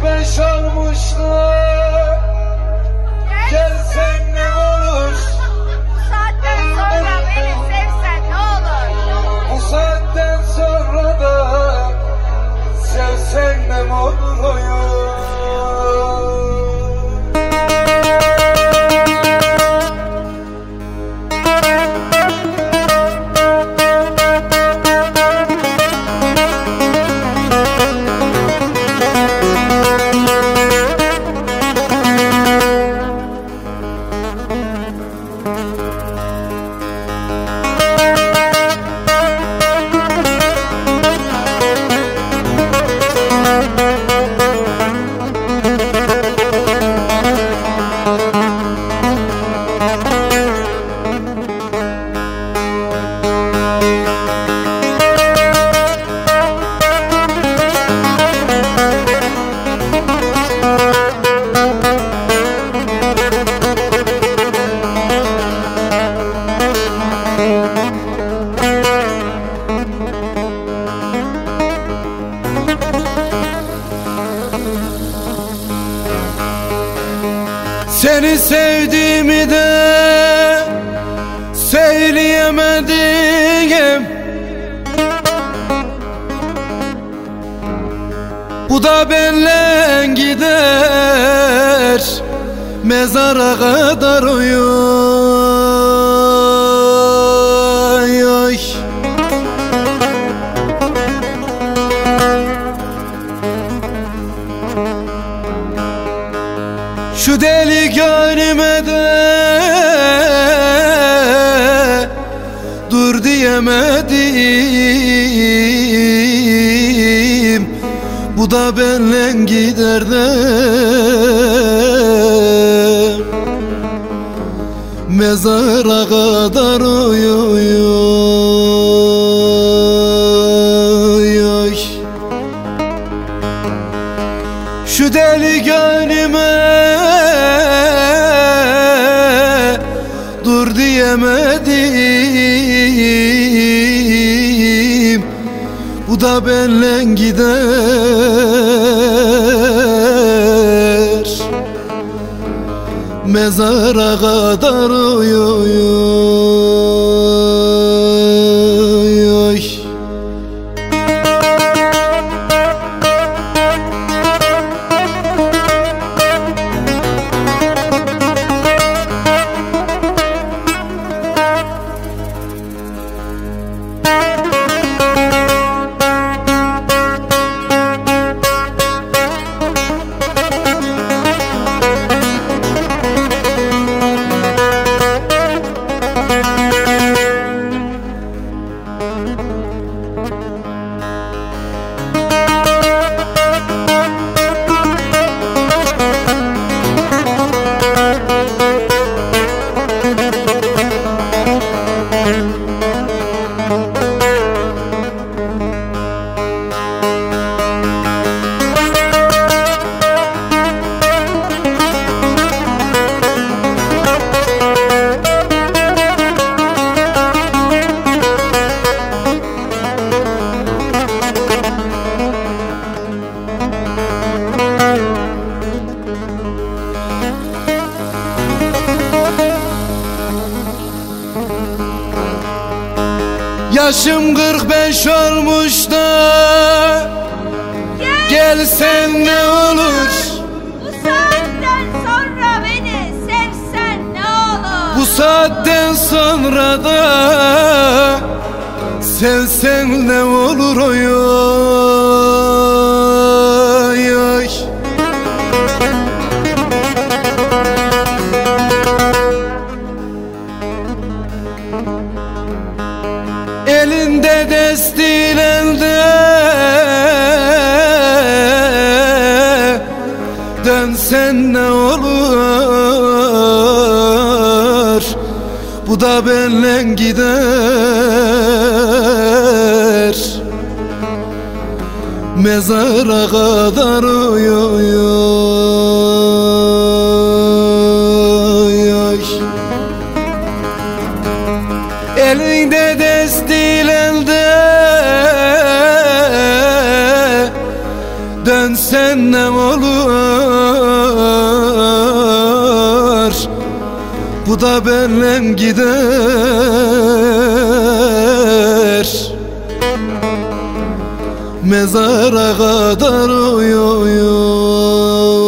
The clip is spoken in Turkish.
45 olmuşlar. Gelsen ne olur? Bu saatten sonra beni sevsen ne olur? Bu saatten sonra da sevsen ne olur oyun? Seni sevdiğimi de söyleyemedim. Bu da benle gider mezara kadar oy. Şu deli gönlüme de dur diyemedim. Bu da benle gider de mezara kadar oy. Şu deli gönlüme dur diyemedim. Bu da benle gider mezara kadar oy. Yaşım 45 olmuş da gelsen ne olur? Bu saatten sonra beni sevsen ne olur? Bu saatten sonra da sevsen ne olur oy. Elinde destin elde dönsen ne olur? Bu da benle gider mezara kadar oy. Elinde destil elde Dönsen ne olur, bu da benimle gider. Mezara kadar uyuyum.